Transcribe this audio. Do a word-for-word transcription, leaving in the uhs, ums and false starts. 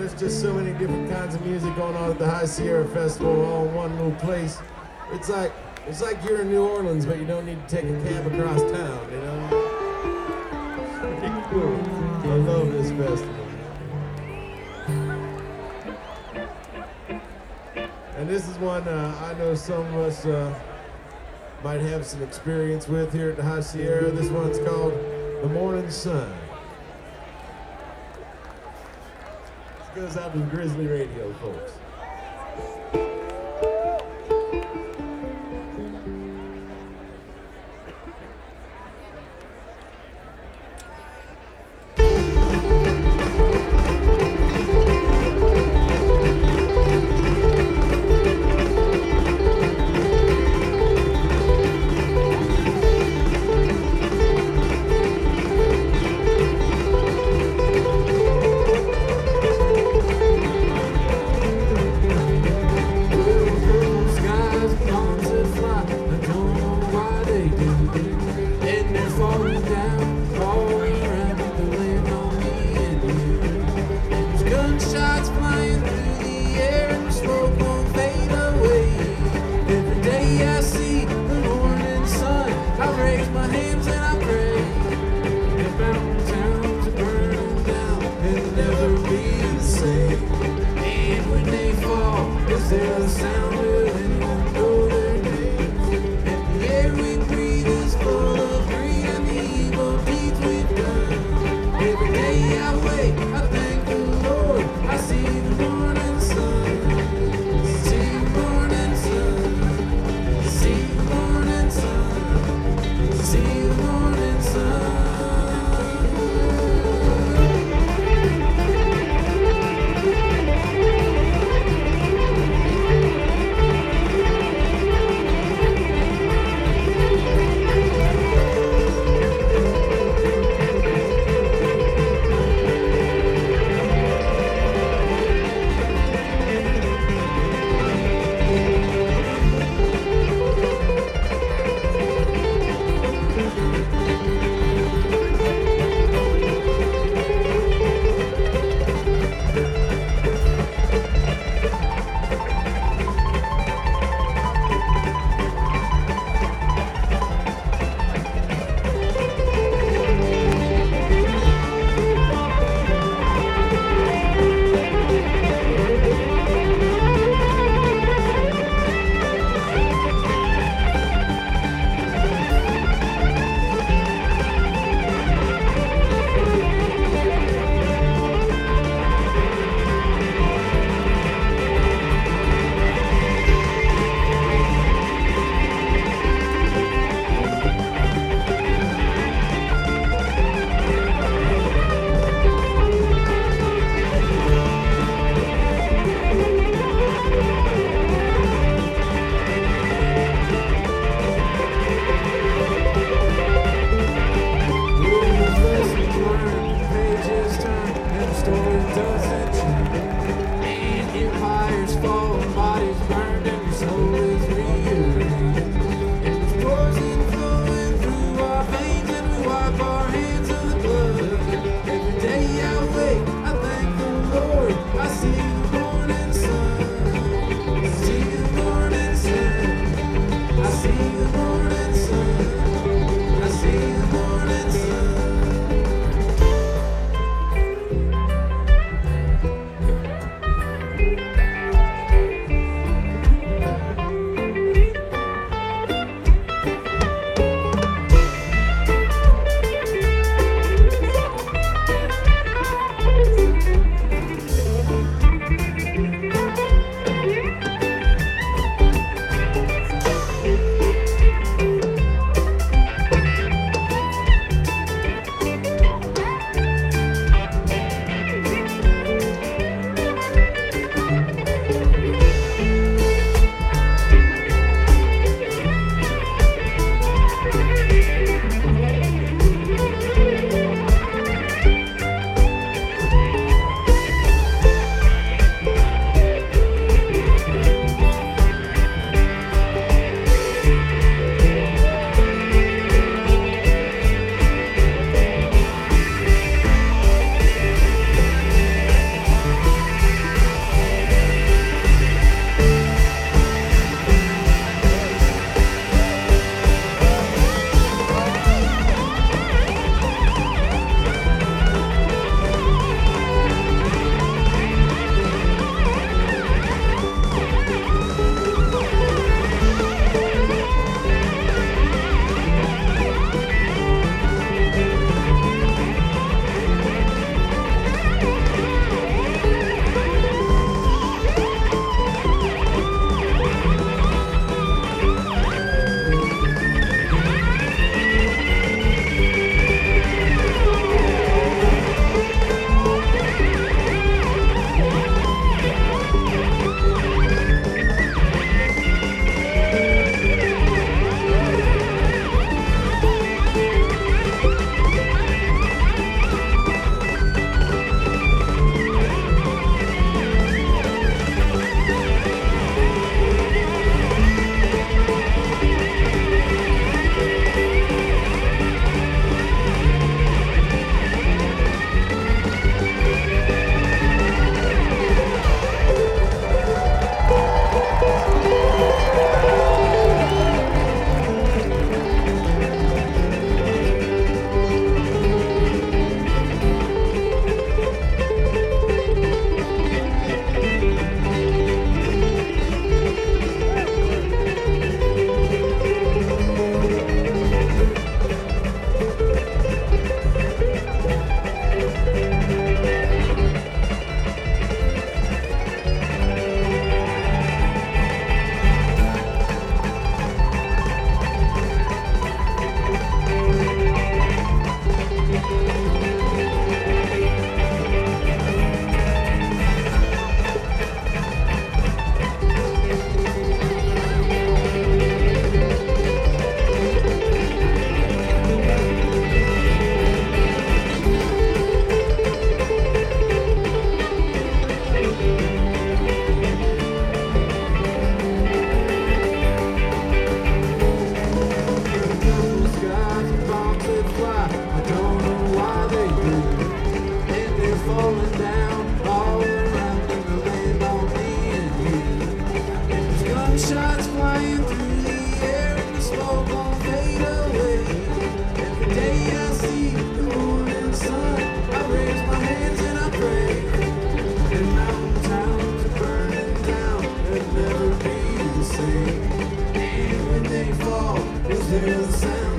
there's just so many different kinds of music going on at the High Sierra Festival all in one little place. It's like it's like you're in New Orleans, but you don't need to take a cab across town, you know? It's pretty cool. I love this festival. And this is one uh, I know some of us uh, might have some experience with here at the High Sierra. This one's called The Morning Sun. This goes out to the Grizzly Radio folks. Gunshots flying through the air and the smoke won't fade away. Every day I see the morning sun, I raise my hands and I pray. And mountain towns are burning down, they'll never be the same. And when they fall, is there a sound?